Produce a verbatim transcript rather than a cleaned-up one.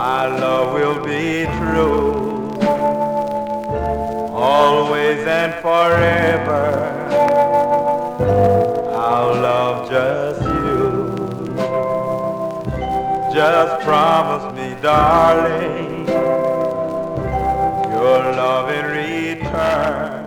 our love will be true, always and forever. I'll love just you. Just promise me, darling, your love in return.